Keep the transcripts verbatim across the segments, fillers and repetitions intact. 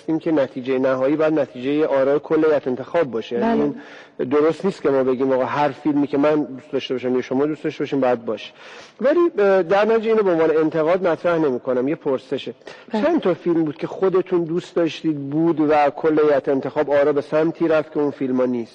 میدونستیم که نتیجه نهایی باید نتیجه آرای کل هیئت انتخاب باشه. بله. این درست نیست که ما بگیم آقا هر فیلمی که من دوست داشته باشم یا شما دوست داشته باشیم باید باشه. ولی در نتیجه اینو به عنوان انتقاد مطرح نمی‌کنم، یه پرسشه. چند تا فیلم بود که خودتون دوست داشتید بود و کل هیئت انتخاب آرا به سمتی رفت که اون فیلم‌ها نیست؟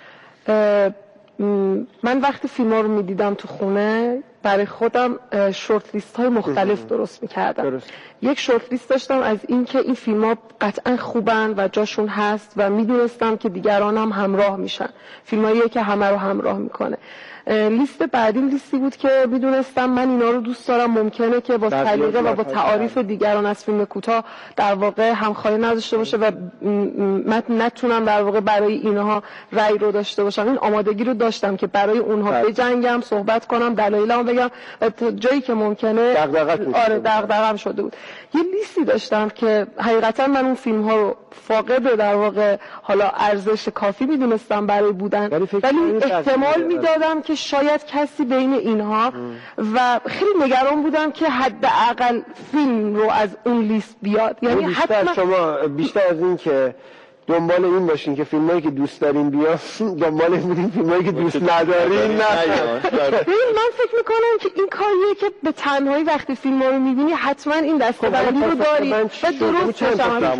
من وقتی فیلم‌ها رو می‌دیدم تو خونه برای خودم شورت لیست های مختلف درست می‌کردم. درست. یک شورت لیست داشتم از این که این فیلم‌ها قطعاً خوبن و جاشون هست و می‌دونستم که دیگران هم همراه میشن. فیلمایی که همه رو همراه میکنه. لیست بعدی لیستی بود که میدونستم من اینا رو دوست دارم، ممکنه که با سلیقه و با تعاریف دیگران از فیلم کوتاه در واقع همخوانی نداشته باشه و من نتونم در واقع برای اینها رأی رو داشته باشم. این آمادگی رو داشتم که برای اونها بجنگم، صحبت کنم، دلایلمو بگم تا جایی که ممکنه. آره دغدغه‌ام شده بود. یه لیستی داشتم که حقیقتا من اون فیلم ها رو فاقد در واقع حالا ارزش کافی میدونستم برای بودن، ولی احتمال میدادم که شاید کسی بین اینها و خیلی نگران بودم که حداقل فیلم رو از اون لیست بیاد. یعنی حتما شما بیشتر از این که دنبال این باشین که فیلمایی که دوست دارین بیاد، دنبال این بودین فیلمایی که دوست ندارین نه. من فکر میکنم که این کاریه که به تنهایی وقتی فیلم رو میبینی حتما این دسته‌بندی رو داری و درست باشم.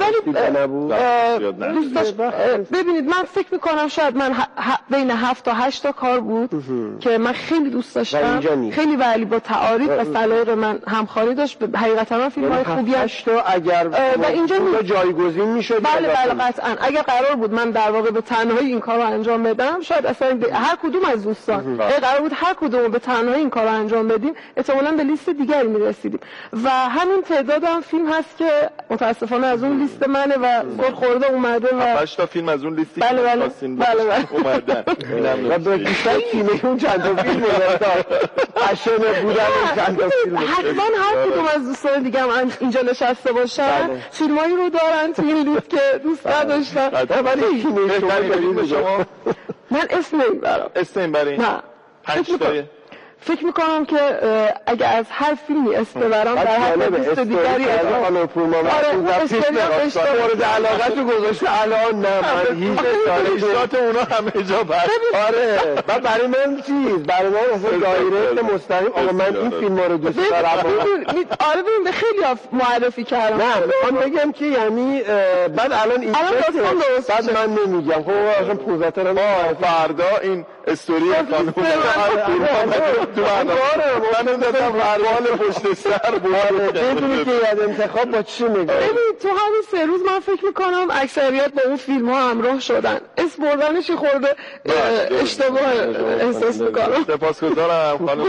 ولی ببینید من فکر میکنم شاید من بین هفت تا هشت تا کار بود که من خیلی دوست داشتم، خیلی ولی با تعاریف و سلیقه من همخوانی داشت. حقیقتا من فیلم‌های خوبی هست اگر و اینجا جایگزین میشد. بله قطعاً اگر قرار بود من در واقع به تنهایی این کار رو انجام بدم، شاید اصلا هر کدوم از دوستان اگر قرار بود هر کدوم به تنهایی این کار رو انجام بدیم احتمالاً به لیست دیگری میرسیدیم و همین تعداد هم فیلم هست که متاسفانه از اون لیست منه و گل خورده اومده و هشت تا فیلم از اون لیستی بله بله بله بله اومدن. و به بیشتر تیم اون چند تا فیلم قشنگ بودن چند تا فیلم. حتما هر کدوم از دوستان دیگه هم اینجا نشسته باشن فیلمایی رو دارن تو این لیست که دوست نداشتم. ولی فیلم شما من اسم نمیبرم. اسم نمیبرین؟ نه. پنج تایی فکر میکنم که اگه از هر فیلمی اسم ببرم در هر دوست دیگری خانم پورما مورد علاقت رو گذاشته الان نه من هیچ تاریخات اونا همه جا بر. آره و برای من چیز برای من اصلا دایرکت مستقیم آقا من این فیلم رو دوست دارم. آره ببین به خیلی معرفی کردم. نه من بگم که یعنی بعد الان این بعد من نمیگم خب اصلا پوزاترم فردا این استوری خانم تو من من دادم فرمان پشت سر بود. بدونی که یاد انتخاب با چی میگه. ببین تو همین سه روز من فکر میکنم اکثریت با اون فیلم ها همراه شدن. اسم بردنش خورده اشتباه احساس میکنم. سپاسگزارم خانم.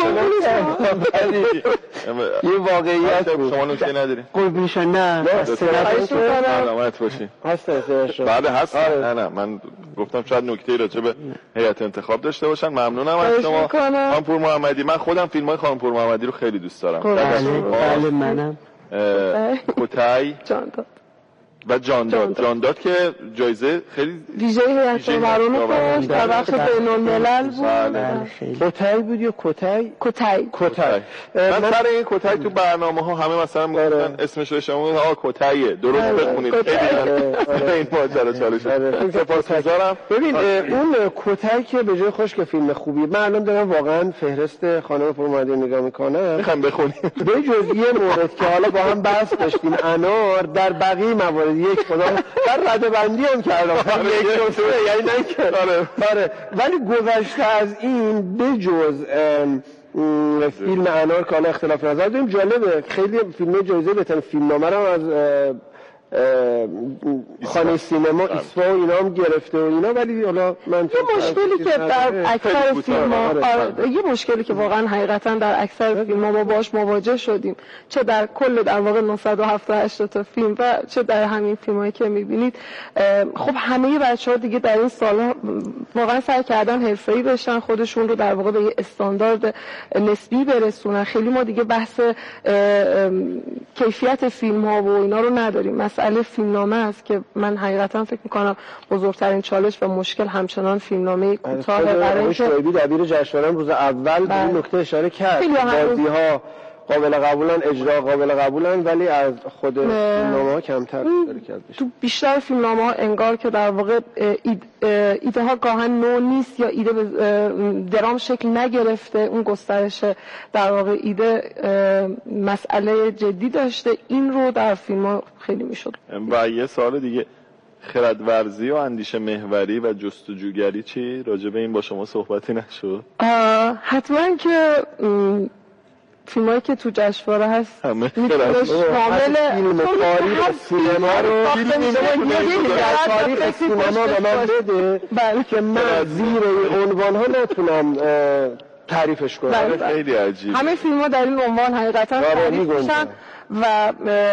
یه واقعیت شما نکته نداری؟ قربونش نه. سلامت باشی. هست هست. بله هست. نه نه من گفتم شاید نکته راجع به هیئت انتخاب داشته باشن. ممنونم از شما خانم پور محمدی. من خودم فیلم‌های خانم پور محمدی رو خیلی دوست دارم. بله منم. کوتای جانداد و جانداد جانداد که جایزه خیلی ویژه هیئت برنامه داشت در وقت بین‌الملل بود. کوتای بود یا کوتای کوتای کوتای من سر این کوتای تو برنامه‌ها همه مثلا میگفتن اسمش رو شما آ کوتایه درست بخونید این ماجرا چالش. سپاسگزارم. ببین اون کوتای که به جای خوش که فیلم خوبیه من الان دارم واقعا فهرست خانم پورمادی نگاه میکنم میخوام بخونیم به جزئیه مورد که حالا با هم بحث داشتیم انار در بقیه موارد یک خدا در ردبندی هم کردم یک دو یعنی نه که آره آره ولی گذشته از این بجز فیلم انار کالا اختلاف نظر داریم. جالبه خیلی فیلم جایزه بهترین فیلمنامه رو از خانه سینما ایسفا و اینا هم گرفته و اینا ولی حالا من یه مشکلی که در اکثر فیلم‌ها یه مشکلی که واقعا حقیقتا در اکثر فیلم‌ها ما باهاش مواجه شدیم چه در کل در واقع نهصد و هفتاد و هشت تا فیلم و چه در همین فیلمایی که می‌بینید خب همه بچه‌ها دیگه در این سال‌ها واقعا سعی کردن حرفه‌ای بشن خودشون رو در واقع به یه استاندارد نسبی برسونن. خیلی ما دیگه بحث کیفیت فیلم‌ها و اینا رو نداریم. مسئله فیلمنامه است که من حقیقتا فکر میکنم بزرگترین چالش و مشکل همچنان فیلمنامه کوتاه برای اینکه شعیبی دبیر جشنواره روز اول به این نکته اشاره کرد. بازی‌ها قابل قبولن، اجرا قابل قبولن، ولی از خود فیلمنامه‌ها کمتر شرکت بشه. تو بیشتر فیلمنامه‌ها انگار که در واقع ایده ها گاهن نو نیست یا ایده به درام شکل نگرفته، اون گسترش در واقع ایده مسئله جدی داشته، این رو در فیلم‌ها خیلی میشد. و یه سوال دیگه، خردورزی و اندیشه محوری و جستجوگری چی؟ راجع به این با شما صحبتی نشد؟ حتما که فیلمایی که تو جشنواره هست همه میتونش شامل فیلم تاریخ سینما رو تاریخ سینما به من بده که من زیر این عنوان ها نتونم تعریفش کنم. خیلی عجیب. همه فیلم ها در این عنوان حقیقتا تعریف میشن و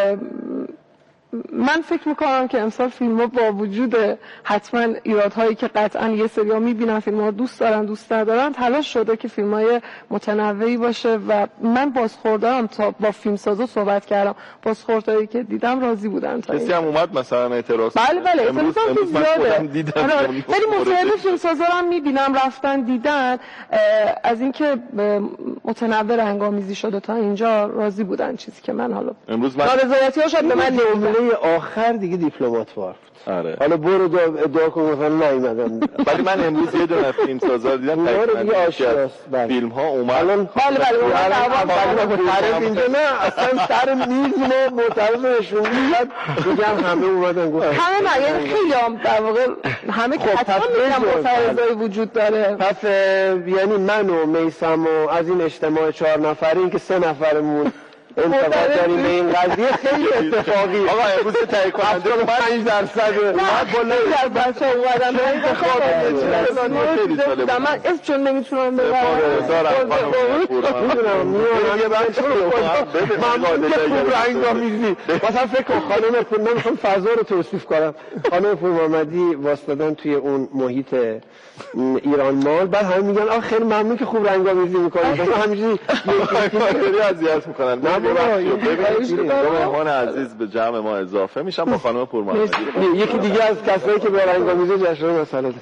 من فکر میکنم که امسال فیلم ها با وجود حتما ایرادهایی که قطعا یه سری ها میبینن فیلم ها دوست دارن دوست ندارن، تلاش شده که فیلم های متنوعی باشه و من بازخوردارم. تا با فیلمسازا صحبت کردم، بازخوردایی که دیدم راضی بودن. کسی هم اومد مثلا اعتراض؟ بله بله امروز, امروز من خودم دیدم. ولی متعدد فیلمسازا هم میبینم رفتن دیدن، از اینکه متنوع رنگامیزی شده تا اینجا راضی بودن، چیزی که من حالا امروز من نارضایتی‌ها شاید به من آخر دیگه دیپلمات وار بود. آره. حالا برو ادعا کن مثلا نیومدن. ولی من امروز یه دونه فیلم سازا دیدم دیگه آشناست. فیلم ها اومد. الان بله بله طرف اینجا نه اصلا سر میز ما معترض نشون میاد، میگم همه اومدن گفتن همه نه، یعنی خیلی هم در واقع همه که حتما میگم معترضای وجود داره. پس یعنی من و میثم و از این اجتماع چهار نفری این که سه نفرمون انتقاد داریم به این قضیه خیلی اتفاقی. آقا امروز تهیه کننده پنج درصد من بالا در بچه اومدن به انتخاب بودم. من اسم چون نمیتونم ببرم میدونم میونم یه بچه رو ممنون که خوب رنگامیزی. مثلا فکر کن خانم پور، نمیخوام فضا رو توصیف کنم، خانم پور محمدی واسطادن توی اون محیط ایران مال، بعد همه میگن آخه خیلی ممنون که خوب رنگامیزی میکنید، مثلا همینجوری خیلی اذیت میکنن. ببینید مهمان عزیز به جمع ما اضافه میشن با خانم پور محمدی. یکی دیگه از کسایی که به رنگامیزی جشنواره مسئله ده.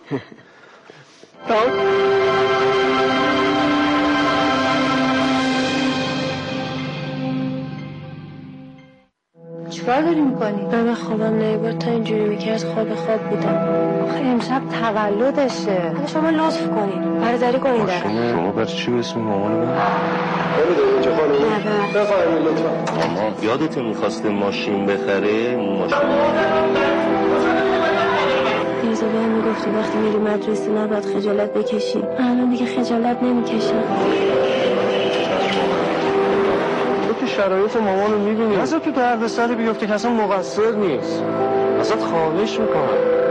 چیکار داری میکنی؟ من خوابم نمیبرد، تا اینجوری میکرد خواب خواب بودم. آخه امشب تولدشه، شما لطف کنید برادری کنید. شما شما بر چی به اسم مامان من؟ ببینید چه خانمی؟ بفرمایید لطفا. اما یادت میخواسته ماشین بخره؟ ماشین پیرزا بهم میگفتی وقتی میری مدرسه نباید خجالت بکشی. الان دیگه خجالت نمیکشم. تو شرایط مامان رو میبینی، اصلا تو دردسر بیفته که اصلا مقصر نیست، اصلا خواهش میکنم.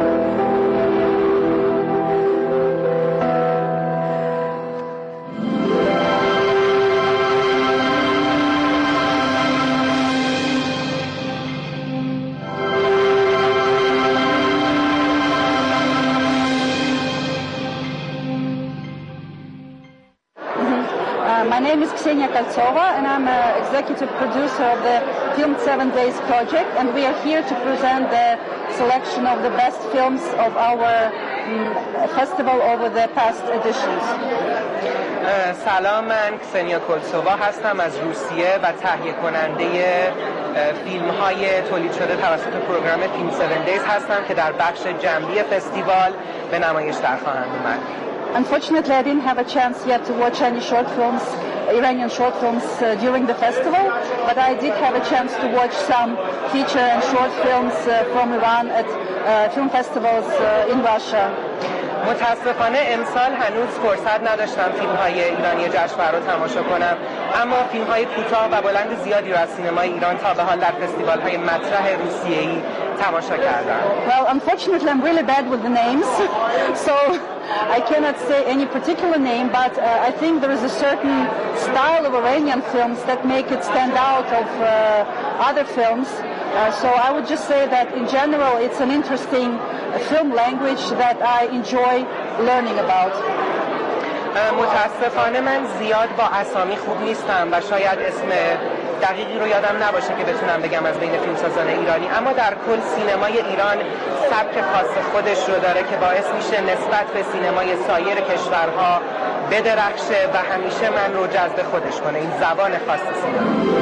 My name is Ksenia Koltsova and I'm an executive producer of the Film Seven Days project, and we are here to present the selection of the best films of our um, festival over the past editions. سلام، من کسنیا کلسووا هستم از روسیه و تهیه کننده فیلم های تولید شده توسط پروگرام فیلم سون دیز هستم که در بخش جنبی فستیوال به نمایش در خواهند اومد. Unfortunately, I didn't have a chance yet to watch any short films, Iranian short films uh, during the festival, but I did have a chance to watch some feature and short films uh, from Iran at uh, film festivals uh, in Russia. متاسفانه امسال هنوز فرصت نداشتم فیلم های ایرانی جشنواره رو تماشا کنم، اما فیلم های کوتاه و بلند زیادی رو از سینمای ایران تا به حال در فستیوال های مطرح روسیه‌ای تماشا کردم. Well, unfortunately, I'm really bad with the names, so I cannot say any particular name, but uh, I think there is a certain style of Iranian films that make it stand out of uh, other films. Uh, so I would just say that in general it's an interesting uh, film language that I enjoy learning about. متاسفانه من زیاد با اسامی خوب نیستم و شاید اسم دقیقی رو یادم نباشه که بتونم بگم از بین فیلمسازان ایرانی، اما در کل سینمای ایران سبک خاص خودش رو داره که باعث میشه نسبت به سینمای سایر کشورها بدرخشه و همیشه من رو جذب خودش کنه، این زبان خاص سینما.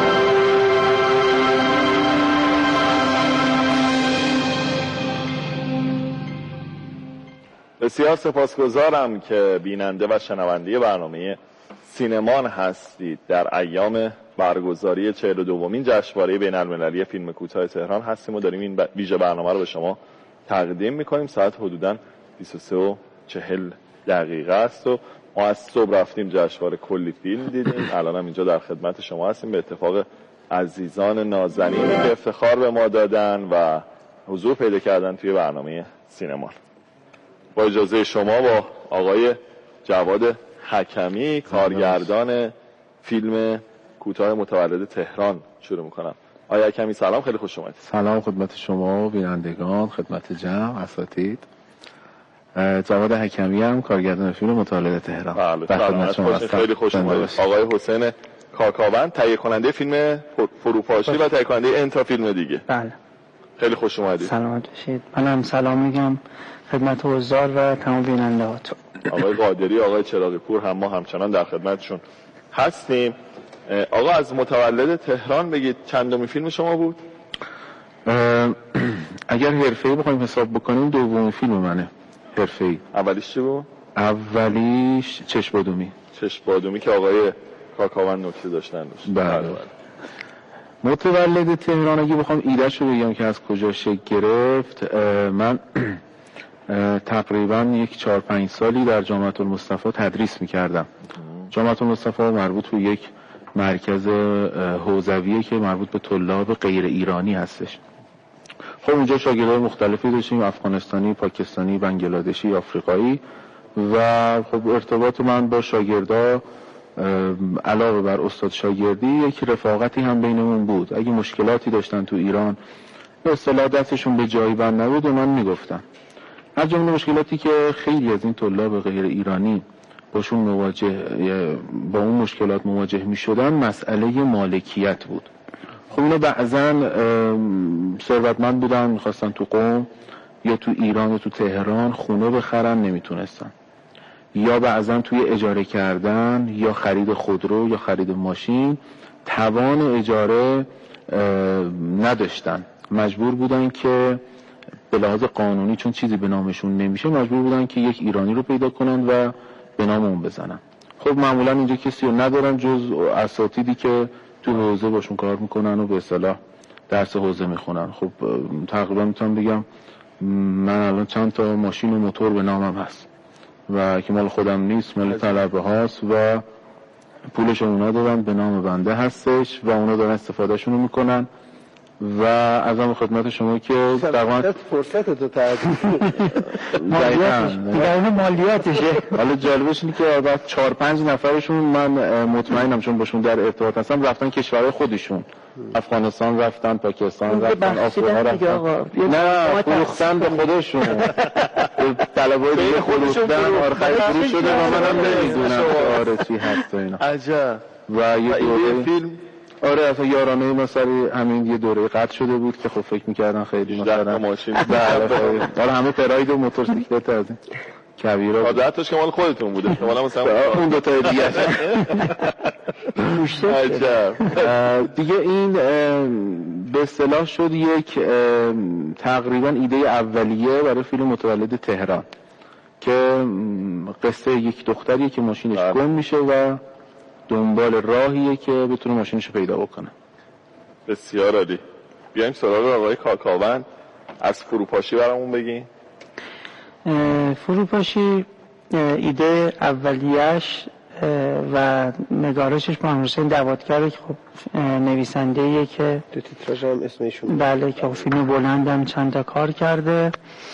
بسیار سپاسگزارم که بیننده و شنونده برنامه سینمان هستید. در ایام برگزاری چهل و دومین جشنواره بین‌المللی فیلم کوتاه تهران هستیم و داریم این ویژه برنامه رو به شما تقدیم میکنیم. ساعت حدوداً بیست و سه و چهل دقیقه است و ما از صبح رفتیم جشنواره، کلی فیلم دیدیم. الان هم اینجا در خدمت شما هستیم به اتفاق عزیزان نازنینی که افتخار به ما دادن و حضور پیدا کردن توی برنامه سینمان. با اجازه شما با آقای جواد حکمی کارگردان فیلم کوتاه متولد تهران شروع میکنم. آقای حکمی سلام، خیلی خوش اومدید. سلام خدمت شما بینندگان، خدمت جمع اساتید. جواد حکمی هم کارگردان فیلم متولد تهران. بله خدمت شما هستم. خیلی خوش اومدید. آقای حسین کاکاوند تهیه کننده فیلم فروپاشی و تهیه کننده انتا فیلم دیگه. بله خیلی خوش اومدید. سلامت باشید. منم سلام میگم خدمت حضار و تمام بیننده‌هاتون. آقای قادری، آقای چراغی پور هم ما همچنان در خدمتشون هستیم. آقا از متولد تهران بگید چندمین فیلم شما بود؟ اگر حرفه‌ای بخوایم حساب بکنیم دومین فیلم منه حرفه‌ای. اولیش چی بود؟ اولیش چشم بادومی. چشم بادومی که آقای کاکاوند نکته داشتن داشت. بله. متولد تهران اگه بخوام ایده‌شو بگم که از کجا شکل گرفت، من تقریبا یک چهار پنج سالی در جامعه المصطفی تدریس میکردم. جامعه المصطفی مربوط به یک مرکز حوزویه که مربوط به طلاب غیر ایرانی هستش. خب اونجا شاگردای مختلفی داشتیم، افغانستانی، پاکستانی، بنگلادشی، آفریقایی، و خب ارتباط من با شاگردا علاوه بر استاد شاگردی یک رفاقتی هم بینمون بود. اگه مشکلاتی داشتن تو ایران به اصطلاح دستشون به جایی بند نبود و من میگفتم. از جمله مشکلاتی که خیلی از این طلاب غیر ایرانی باشون مواجه با اون مشکلات مواجه می شدن مسئله مالکیت بود. خب اینا بعضا ثروتمند بودن، میخواستن تو قم یا تو ایران یا تو تهران خونه بخرن، نمیتونستن، یا بعضا توی اجاره کردن یا خرید خودرو یا خرید ماشین توان اجاره نداشتن، مجبور بودن که به لحاظ قانونی چون چیزی به نامشون نمیشه مجبور بودن که یک ایرانی رو پیدا کنن و به نام اون بزنن. خب معمولا اینجا کسی رو ندارن جز اساتیدی که تو حوزه باشون کار میکنن و به اصطلاح درس حوزه میخونن. خب تقریبا میتونم بگم من الان چند تا ماشین و موتور به نامم هست و که مال خودم نیست، مال طلبه هاست و پولش اونا دارن به نام بنده هستش و اونا دارن استفادهشون رو میکنن. و از هم خدمت شما که در فرصت تو تعریف دقیقاً مالیاتشه. حالا جالبش اینه که بعد چهار پنج نفرشون من مطمئنم چون باشون در ارتباط هستم رفتن کشورهای خودشون، افغانستان رفتن، پاکستان رفتن، آفریقا رفتن، نه فروختن به خودشون، طلبای دیگه فروختن، آخر فروش شده و منم نمیدونم آره چی هست اینا. عجب. و یه دوره فیلم آره اصلا یارانه مثلا همین یه دوره قطع شده بود که خب فکر می‌کردن خیلی مثلا ماشین حالا همه پراید و موتورسیکلت از این کبیرا عادتش که مال خودتون بوده که مثلا اون دو تا دیگه دیگه این به اصطلاح شد یک تقریبا ایده اولیه برای فیلم متولد تهران که قصه یک دختریه که ماشینش گم میشه و دنبال راهیه که بتونه ماشینشو پیدا بکنه. بسیار عالی. بیایم سراغ آقای کاکاوند، از فروپاشی برامون بگین. فروپاشی ایده اولیش و نگارشش با حسین دوادگر که خب نویسنده‌ایه که تو تیتراژ هم اسمشون بله که فیلم بلندم چند تا کار کرده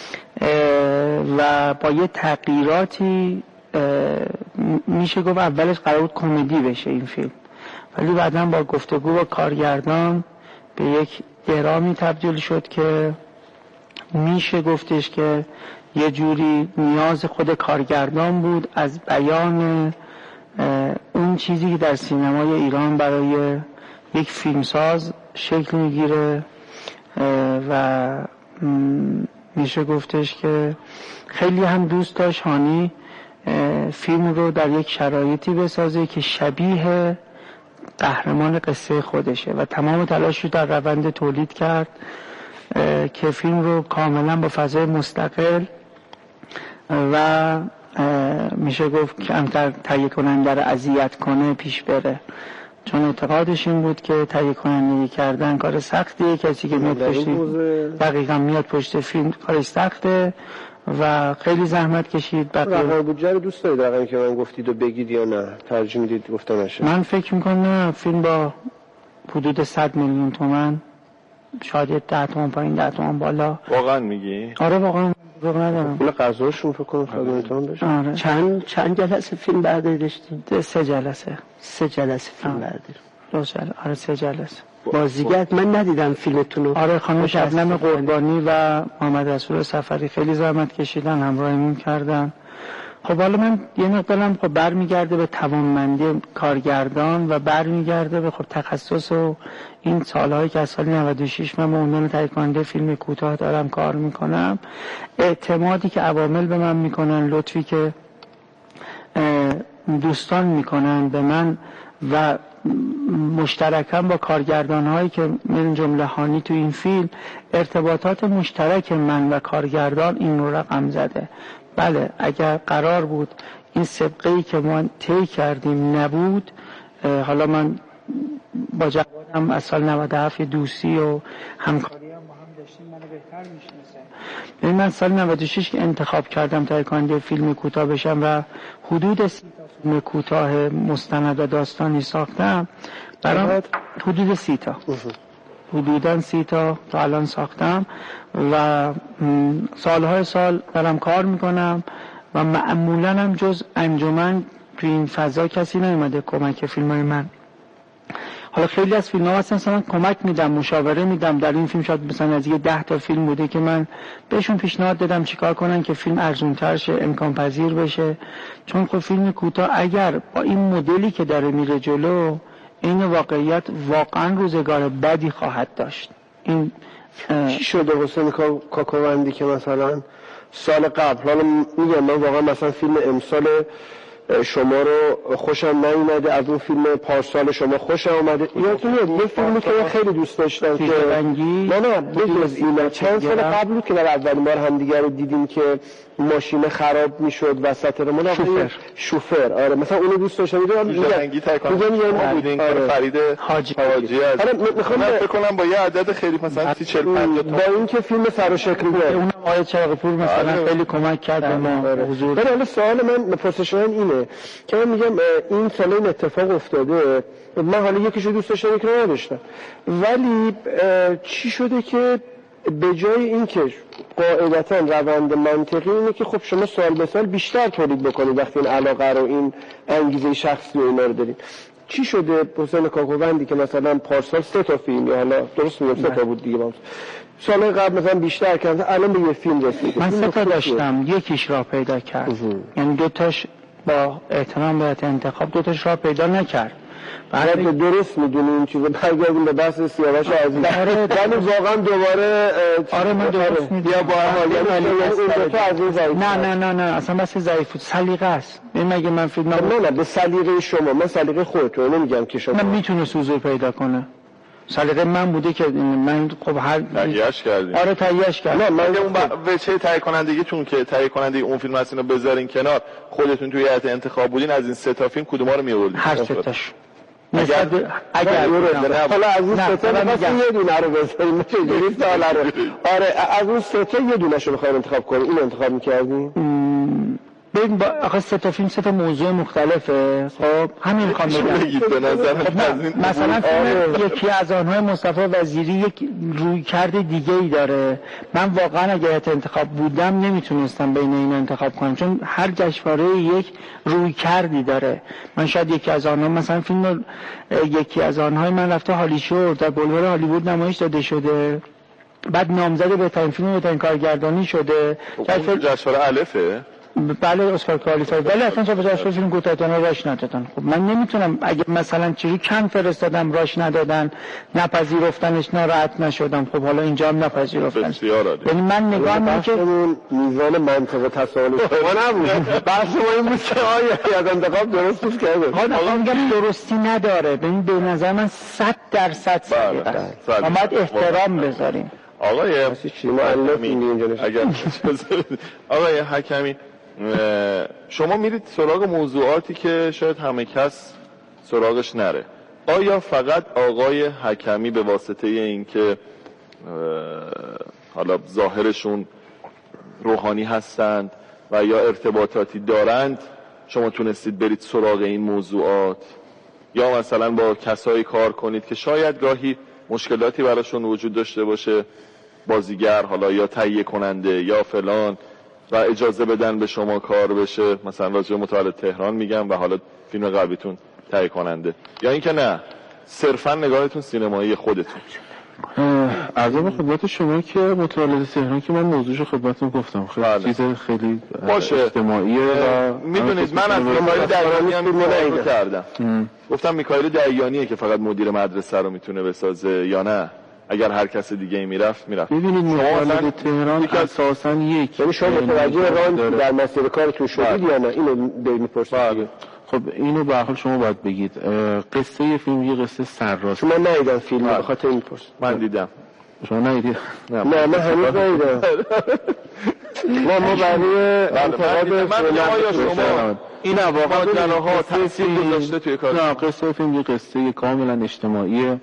و با یه تغییراتی میشه گفت اولش قرار بود کمدی بشه این فیلم، ولی بعداً با گفتگو با کارگردان به یک درامی تبدیل شد که میشه گفتش که یه جوری نیاز خود کارگردان بود از بیان اون چیزی که در سینمای ایران برای یک فیلمساز شکل میگیره و میشه گفتش که خیلی هم دوست داشت هانی فیلم رو در یک شرایطی بسازه که شبیه قهرمان قصه خودشه و تمام تلاش رو در روند تولید کرد که فیلم رو کاملا با فضای مستقل و میشه گفت کمتر تهیه کننده رو اذیت کنه پیش بره، چون اعتقادش این بود که تهیه کنندگی کردن کار سختیه، کسی که میاد پشت دقیقاً میاد پشت فیلم کار سخته و خیلی زحمت کشید. رقم بودجه رو دوست دارید رقمی که من گفتید و بگید یا نه ترجیح میدید گفتم نشه؟ من فکر میکنم نه، فیلم با حدود صد میلیون تومان، شاید ده تومان پایین ده تومان بالا. واقعا میگی؟ آره واقعا دروغ ندارم. پول غذاشون فکر کنم صد میلیون تومان بشه. آره. چند چند جلسه فیلم برداری داشتین؟ سه جلسه. سه جلسه فیلم برداری. دو جلسه. آره سه جلسه. بازیگر من ندیدم فیلمتون رو. آره خانم شبنم قربانی و محمد رسول سفری خیلی زحمت کشیدن، همراهیمون کردن. خب حالا من یه مقدارم خب برمیگرده به توانمندی کارگردان و برمیگرده به خب تخصص و این سالهایی که از سال نود و شش من به عنوان تهیه کننده فیلم کوتاه دارم کار میکنم، اعتمادی که عوامل به من میکنن، لطفی که دوستان میکنن به من و مشترکم با کارگردان هایی که من جمله هانی تو این فیلم، ارتباطات مشترک من و کارگردان این رو رقم زده. بله اگر قرار بود این سابقه‌ای که ما طی کردیم نبود، حالا من با جوادم از سال نود و هفت دوستی و همکاری هم با هم داشتیم، منو بهتر میشناسه. ببین من سال نود و شش که انتخاب کردم تهیه کننده فیلم کوتاه بشم و حدود سی تا فیلم کوتاه مستند و داستانی ساختم، برام حدود سی تا حدوداً سی تا تا الان ساختم و سالهای سال دارم کار میکنم و معمولاً هم جز انجمن تو این فضا کسی نیومده کمک فیلمای من. حالا خیلی از فیلم‌ها هستن مثلا کمک میدم، مشاوره میدم. در این فیلم شاید مثلا از یه ده تا فیلم بوده که من بهشون پیشنهاد دادم چیکار کنن که فیلم ارزان‌تر شه، امکان پذیر بشه، چون خب فیلم کوتاه اگر با این مدلی که داره میره جلو، این واقعیت واقعا روزگار بدی خواهد داشت. این چی شده حسین کاکاوندی که مثلا سال قبل، حالا میگم من واقعا مثلا فیلم امسال شما رو خوشم نیومده، از اون فیلم پارسال شما خوشم اومده، یادتون میاد یه فیلمی که من خیلی دوست داشتم که نه نه بجز اینا چند سال قبل بود که در اولین بار همدیگه رو دیدیم که ماشین خراب میشد وسط رمون، شوفر شوفر آره مثلا اونو دوست داشتم. میگم میگم تکان بودین که فرید حاجی از آره میخوام فکر کنم با یه عدد خیلی مثلا سی چهل پنجاه با اینکه فیلم سراشکل بود اونم آیه چراغ پور مثلا خیلی کمک کرد به ما حضور. ولی حالا سوال من پرسش من اینه که من میگم این سال این اتفاق افتاده، من حالا یکیشو دوست داشتم یکی رو نداشتم، ولی چی شده که به جای اینکه قاعدتاً روند منطقی اینه که خب شما سال به سال بیشتر تولید بکنید وقتی این علاقه رو این انگیزه شخصی و اینا رو دارید، چی شده حسین کاکاوندی که مثلا پارسال سه تا فیلم یا حالا درست میگم سه تا بود دیگه باز سال قبل مثلا بیشتر کرد، الان به یه فیلم رسید؟ من سه تا داشتم، یکیش را پیدا کرد، یعنی دو تاش با احترام بهت انتخاب دو تاش را پیدا نکرد. بعد درست میدونی این چیزو برگردیم به بحث سیاوش عزیز. آره یعنی واقعا دوباره آره من درست میدونم یا با هم یعنی نه نه نه نه اصلا بس ضعیف سلیقه است. مگه من فیلم نه نه به سلیقه شما، من سلیقه خودتون نمیگم که شما من میتونه حضور پیدا کنه، سلیقه من بوده که من خب هر تهیه‌اش کردیم. آره تهیه‌اش کردم. نه من اون وجه تهیه کنندگیتون که تهیه کننده اون فیلم هست اینو بذارین کنار، خودتون توی هیئت انتخاب بودین، از این سه تا فیلم کدوما رو میآوردین؟ هر سه تاش. اگر اگر حالا از اون سه تا مثلا یه دونه رو بذاریم چجوری سوال رو آره از اون سه تا یه دونه شو بخوایم انتخاب کنیم، این انتخاب می‌کردیم؟ ببین با آخه سه تا فیلم سه تا موضوع مختلفه. خب همین میخوام بگم به نظر مثلا فیلم یکی از آنهای مصطفی وزیری یک رویکرد دیگه ای داره، من واقعا اگه انتخاب بودم نمیتونستم بین این انتخاب کنم، چون هر جشنواره یک رویکردی داره. من شاید یکی از آنها مثلا فیلم یکی از آنهای من رفته هالیشور در بلوار هالیوود نمایش داده شده، بعد نامزد بهترین فیلم بهترین کارگردانی شده. جشنواره الفه بله اسکار کوالیفای، ولی اصلا جا به فیلم کوتاه‌ترین راش ندادن. خب من نمیتونم اگه مثلا چیزی کم فرستادم راش ندادن، نپذیرفتنش، ناراحت نشدم، خب حالا اینجا هم نپذیرفتنش. یعنی من نگاه میکنم که میزان منطق تساهل شما نبود. بحث ما این بود که آیا از انتخاب درست بود کرده. آقا میگم درستی نداره. ببین به نظر من صد درصد صحیح است. ما باید احترام بذاریم. آقای حکمی اگر آقای حکمی شما میرید سراغ موضوعاتی که شاید همه کس سراغش نره. آیا فقط آقای حکمی به واسطه این که حالا ظاهرشون روحانی هستند و یا ارتباطاتی دارند شما تونستید برید سراغ این موضوعات، یا مثلا با کسایی کار کنید که شاید گاهی مشکلاتی براشون وجود داشته باشه، بازیگر حالا یا تهیه کننده یا فلان، و اجازه بدن به شما کار بشه، مثلا راجع به متولد تهران میگم و حالا فیلم قبلیتون تهیه کننده، یا اینکه نه صرفا نگاهتون سینمایی خودتون؟ عرض به خدمت شما که متولد تهران که من موضوعش خدمتتون گفتم خیلی بله. چیز خیلی باشه. اجتماعیه و میدونید من از میکائیل دیانی هم نگاه کردم ام. گفتم میکائیل دیانیه که فقط مدیر مدرسه رو میتونه بسازه یا نه اگر هر کس دیگه ای میرفت میرفت. ببینید متولد تهران اساسا یک یعنی شما متوجه ران در مسیر کارتون شدید یا نه اینو بپرسید. خب اینو به حال شما باید بگید. قصه فیلم یه قصه سرراست. من ندیدم فیلم به خاطر این پرس. من دیدم. شما ندیدید؟ نه من هنوز ندیدم. نه ما برای انتقاد من آیا شما این واقعا جناها تاثیر گذاشته توی کار؟ نه قصه فیلم یه قصه کاملا اجتماعیه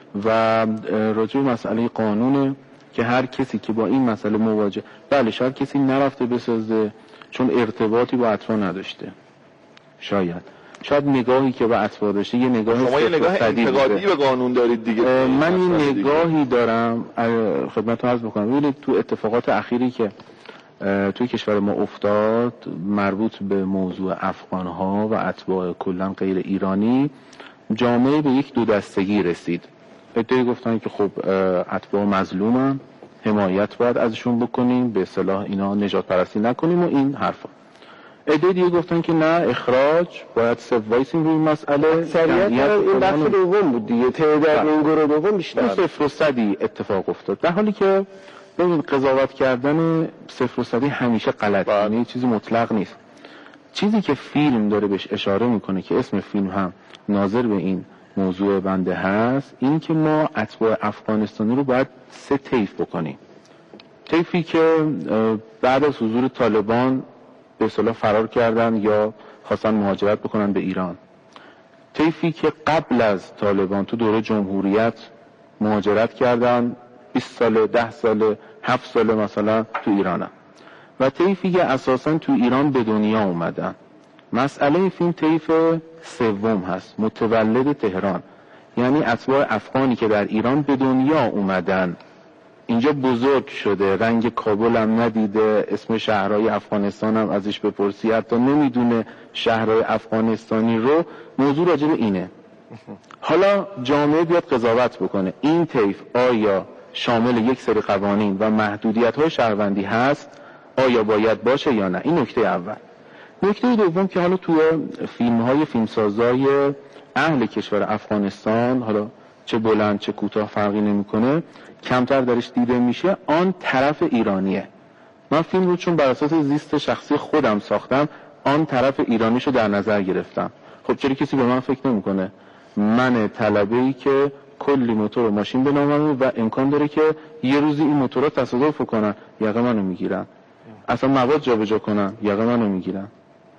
و راجع به مسئله قانونه که هر کسی که با این مسئله مواجه، بله شاید کسی نرفته بسازه چون ارتباطی با اطفال نداشته، شاید شاید نگاهی که به اطفال داشته یه نگاه شما یه نگاه انتقادی به قانون دارید دیگه. من این نگاهی دارم خدمتتون عرض بکنم. ببینید تو اتفاقات اخیری که توی کشور ما افتاد مربوط به موضوع افغان‌ها و اتباع کلاً غیر ایرانی، جامعه به یک دو دستگی رسید. ادعای گفتن که خب اتباع مظلومن، حمایت باید ازشون بکنیم، به اصطلاح اینا نجات پرستی نکنیم و این حرفا. ادعای دیگه گفتن که نه اخراج، باید صف وایسیم روی مسئله. اکثریت این بخش دوم بود دیگه، تعداد این گروه دوم بیشتر. صفر و صدی اتفاق افتاد، در حالی که ببین قضاوت کردن صفر و صدی همیشه غلطه، یعنی چیزی مطلق نیست. چیزی که فیلم داره بهش اشاره میکنه که اسم فیلم هم ناظر به این موضوع بنده هست، این که ما اتباع افغانستانی رو باید سه طیف بکنیم. طیفی که بعد از حضور طالبان به اصطلاح فرار کردن یا خواستن مهاجرت بکنن به ایران، طیفی که قبل از طالبان تو دوره جمهوریت مهاجرت کردن، بیست ساله، ده ساله، هفت ساله مثلا تو ایرانن، و طیفی که اساسا تو ایران به دنیا اومدن. مسئله فیلم طیف سوم هست، متولد تهران، یعنی اتباع افغانی که در ایران به دنیا اومدن، اینجا بزرگ شده، رنگ کابل هم ندیده، اسم شهرهای افغانستان هم ازش بپرسی حتی نمیدونه شهرهای افغانستانی رو. موضوع راجع به اینه. حالا جامعه بیاد قضاوت بکنه این طیف آیا شامل یک سری قوانین و محدودیت‌های شهروندی هست، آیا باید باشه یا نه. این نکته اول. نکته دوم که حالا توی فیلم‌های فیلمسازای اهل کشور افغانستان، حالا چه بلند چه کوتاه فرقی نمی‌کنه، کمتر درش دیده میشه، آن طرف ایرانیه. من فیلم رو چون بر اساس زیست شخصی خودم ساختم، آن طرف ایرانیشو در نظر گرفتم. خب چرا کسی به من فکر نمی‌کنه؟ من طلبه‌ای که کلی موتور و ماشین بنامم و امکان داره که یه روزی این موتورها تصادف کنن، یقه منو میگیرن، اصلا مواد جابجا کنن، یقه منو میگیرن،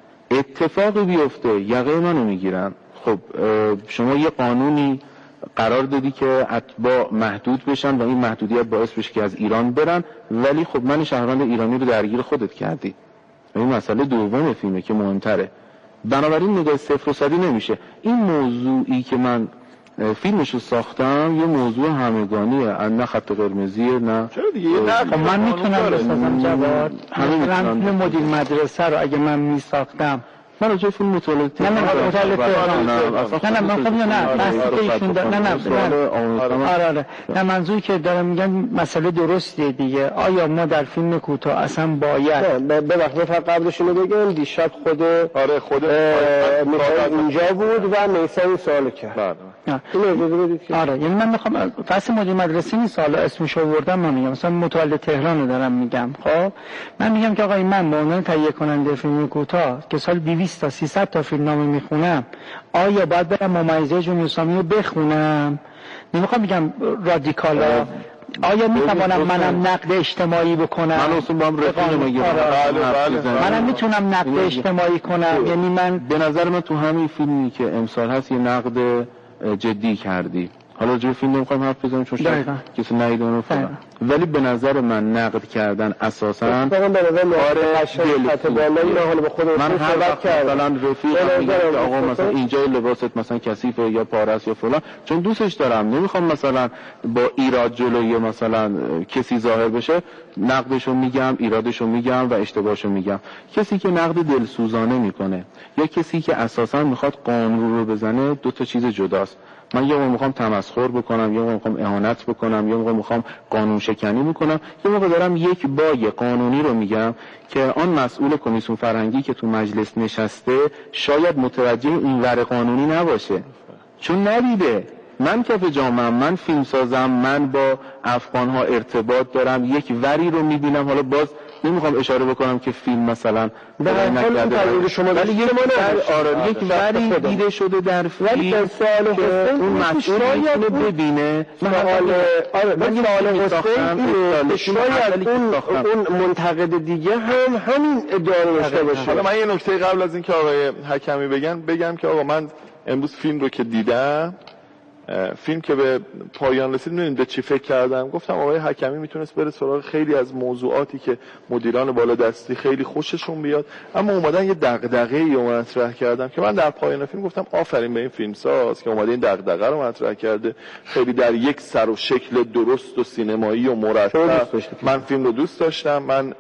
اتفاقی بیفته یقه منو میگیرن. خب شما یه قانونی قرار دادی که اتباع محدود بشن و این محدودیت باعث بشه که از ایران برن، ولی خب من شهروند ایرانی رو درگیر خودت کردی. این مسئله دوم فیلمه که مهمتره. بنابراین نگاه صفر و صدی نمیشه. این موضوعی که من فیلمشو ساختم یه موضوع همگانیه، نه خط قرمزیه، نه چرا دیگه نه من میتونم بسازم جواد. همین فیلم مدیر مدرسه رو اگه من میساختم من راجع فیلم متولد نه نه متولد تهران نه نه من خب نه بحثی که ایشون داره نه نه آره آره نه منظوری که دارم میگن مسئله درسته دیگه. آیا ما در فیلم کوتاه اصلا باید ببخشید فقط قبلش اینو بگم دیشب خود آره خود اینجا بود و میثم سوال کرد. اینو اجازه بدید که آره یعنی من میخوام فصل مدیر مدرسه نیست حالا اسمش آوردم من میگم مثلا متولد تهران رو دارم میگم. خب من میگم که آقا من به عنوان تهیه کننده فیلم کوتاه که سال دویست تا سیصد تا فیلمنامه میخونم آیا باید برم ممیزه جمهوری اسلامی رو بخونم؟ نمیخوام بگم رادیکالا آیا میتوانم منم نقد اجتماعی بکنم؟ من اصلا با هم رفیق میگم منم میتونم نقد اجتماعی کنم. یعنی من به نظر من تو همین فیلمی که امسال هست یه نقد جدی کردی. حالا راجع به فیلم نمیخوام حرف بزنم چون شاید کسی ندیدونه فلان، ولی به نظر من نقد کردن اساساً من به نظر من هر وقت مثلا رفیقم میگه که آقا مثلا اینجا لباست مثلا کثیفه یا پاره است یا فلان، چون دوستش دارم نمیخوام مثلا با ایراد جلوی مثلا کسی ظاهر بشه نقدشو میگم، ایرادشو میگم و اشتباهشو میگم. کسی که نقد دلسوزانه میکنه یا کسی که اساساً میخواد قانون رو بزنه دو تا چیز جداست. من یه موقع میخوام تمسخر بکنم، یه موقع میخوام اهانت بکنم، یه موقع میخوام قانون شکنی بکنم، یه موقع دارم یک بای قانونی رو میگم که آن مسئول کمیسیون فرهنگی که تو مجلس نشسته شاید متوجه این ور قانونی نباشه چون ندیده. من کف جامعه، من فیلم سازم، من با افغانها ارتباط دارم، یک وری رو میبینم. حالا باز نمیخوام اشاره بکنم که فیلم مثلا در نکرده شما ولی یه آره یک وری دیده شده در فیلم ولی در سوال حسین اون مسئول اینو ببینه. سوال آره من سوال حسین شاید اون اون منتقد دیگه هم همین ادعا رو داشته باشه. حالا من یه نکته قبل از اینکه آقای حکمی بگن بگم که آقا من امروز فیلم رو که دیدم، فیلم که به پایان رسید می‌دونید به چی فکر کردم؟ گفتم آقای حکمی میتونست بره سراغ خیلی از موضوعاتی که مدیران بالادستی خیلی خوششون بیاد، اما اومدن یه دغدغه‌ای رو مطرح کردم که من در پایان فیلم گفتم آفرین به این فیلمساز که اومده این دغدغه رو مطرح کرده، خیلی در یک سر و شکل درست و سینمایی و مرتب. من فیلم رو دوست داشتم، من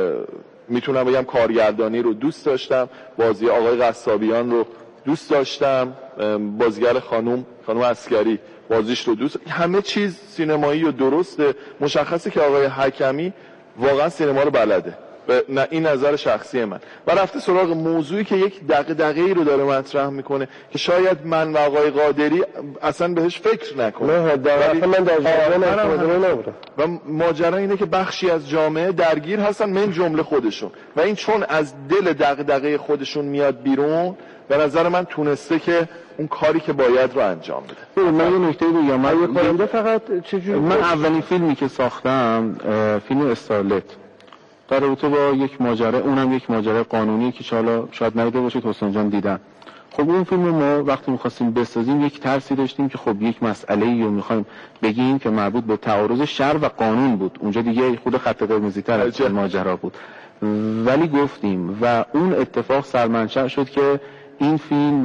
میتونم بگم کارگردانی رو دوست داشتم، بازی آقای قصابیان رو دوست داشتم، بازیگر خانم خانم عسکری بازیش رو دوست، همه چیز سینمایی و درسته. مشخصه که آقای حکمی واقعا سینما رو بلده، نه این نظر شخصی من، و رفته سراغ موضوعی که یک دغدغه‌ای رو داره مطرح میکنه که شاید من و آقای قادری اصلا بهش فکر نکنم. نه در من در جامعه نبودم و ماجرا اینه که بخشی از جامعه درگیر هستن من جمله خودشون و این چون از دل دغدغه خودشون میاد بیرون به نظر من تونسته که اون کاری که باید رو انجام بده. من یه نکته بگم، من یه کننده فقط چجوری من اولین فیلمی که ساختم فیلم استارلت در رابطه با یک ماجرا، اونم یک ماجرا قانونی که حالا شاید ندیده باشید حسین جان دیدن. خب اون فیلم ما وقتی می‌خواستیم بسازیم یک ترسی داشتیم که خب یک مسئله‌ای رو می‌خوایم بگیم که مربوط به تعارض شرع و قانون بود. اونجا دیگه خود خط قرمزی‌تر از ماجرا بود. ولی گفتیم و اون اتفاق سرمنشأ شد که این فیلم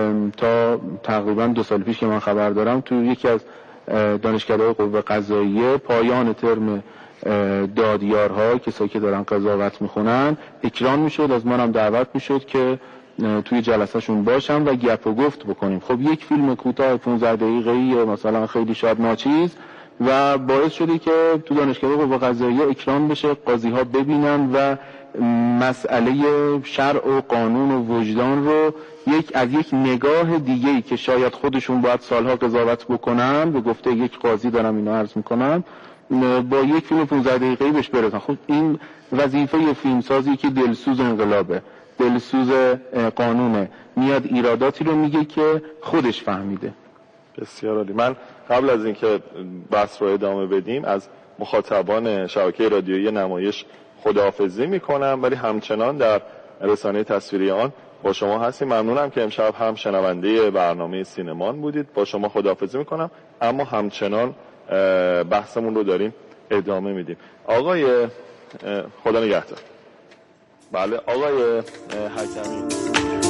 تا تقریبا دو سال پیش که من خبر دارم تو یکی از دانشکده‌های قوه قضاییه پایان ترم دادیارها کسایی که دارن قضاوت میخونن اکران میشد، از منم دعوت میشد که توی جلسهشون باشم و گپ و گفت بکنیم. خب یک فیلم کوتاه پانزده دقیقه‌ای مثلا خیلی شاید ناچیز و باعث شده که تو دانشگاه قوه قضاییه اکران بشه، قاضی‌ها ببینن و مسئله شرع و قانون و وجدان رو یک از یک نگاه دیگه‌ای که شاید خودشون باید سالها قضاوت بکنن، به گفته یک قاضی دارم اینو عرض میکنم، با یک فیلم پانزده دقیقه‌ای بهش برسن. خب این وظیفه فیلمسازی که دلسوز انقلابه، دلسوز قانونه، میاد ایراداتی رو میگه که خودش فهمیده. بسیار عالی. من قبل از اینکه بحث رو ادامه بدیم از مخاطبان شبکه رادیویی نمایش خداحافظی میکنم، ولی همچنان در رسانه تصویری آن با شما هستیم. ممنونم که امشب هم شنونده برنامه سینمان بودید. با شما خداحافظی میکنم، اما همچنان بحثمون رو داریم ادامه میدیم. آقای خدا نگهدار. بله آقای حکمی.